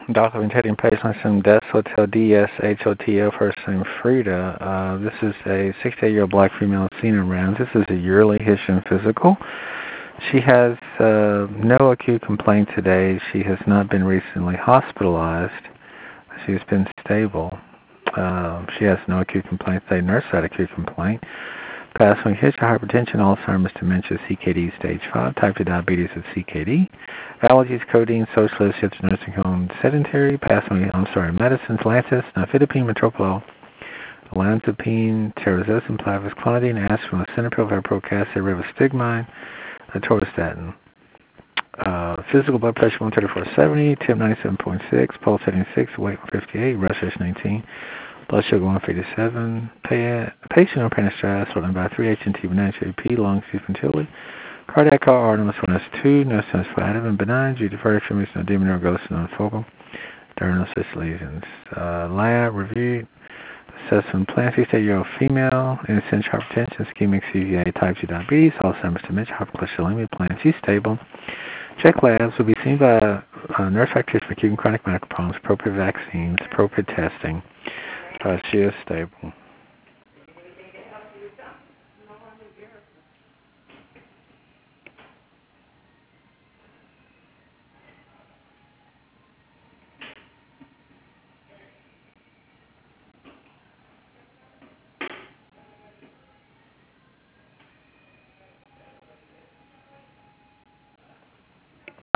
Documenting patients from Des Hotel, DSHOTL, first name Frida. This is a 68-year-old black female seen around. This is a yearly history and physical. She has no acute complaint today. She has not been recently hospitalized. She's been stable. She has no acute complaint today. Nurse had acute complaint. Past one history, hypertension, Alzheimer's, dementia, CKD, stage 5, type 2 diabetes with CKD, allergies, codeine, social issues, nursing home, sedentary, past one, medicines, Lantus, nifedipine, metoprolol, olanzapine, terazosin, plavix, clonidine, aspirin, lisinopril, valproic acid, rivastigmine, atorvastatin. Physical blood pressure 134/70, temp 97.6, pulse 76, weight 158, respiration 19. Blood sugar 157. Patient on panastrata, sorting by 3H&T, banana P, lung, ventility. Cardiac R, NMS 1S2, no sense for adamant, benign, due to further extremities, no demon or ghost, no focal. Diurnal cyst lesions. Lab, review, assessment plan, 68-year-old female, essential hypertension, ischemic CVA, type 2 diabetes, Alzheimer's, dementia, hypercholesterolemia, plan, she's stable. Check labs will be seen by nurse practitioner for acute and chronic medical problems, appropriate vaccines, appropriate testing. She is stable.